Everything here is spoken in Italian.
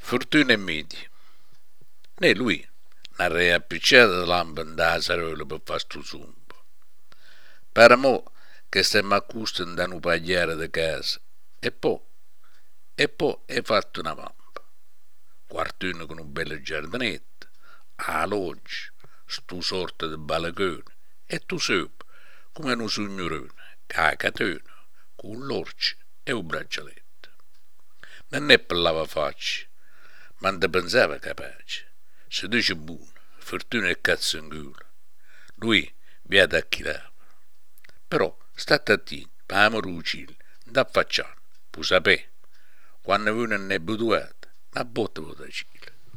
Fortuna e miti. Né lui, una riappicciata lampa in da sarola per fare sto zumbo. Per mo che stiamo accusto in un pagliare di casa. E poi hai fatto una vampa. Quartino con un bel giardinetto, a loggia, stu sorta di balcone, e tu sopra, come un signorone, cacatone, con l'orce e un braccialetto. Non è per lavafaccia, ma non pensava capace. Se dice buono, fortuna e cazzo in culo. Lui vi ha da chilare. Però state attenti, per amore uccille, non t'affacciare, pu sapere. Quando uno non è abituato, una botta può darci.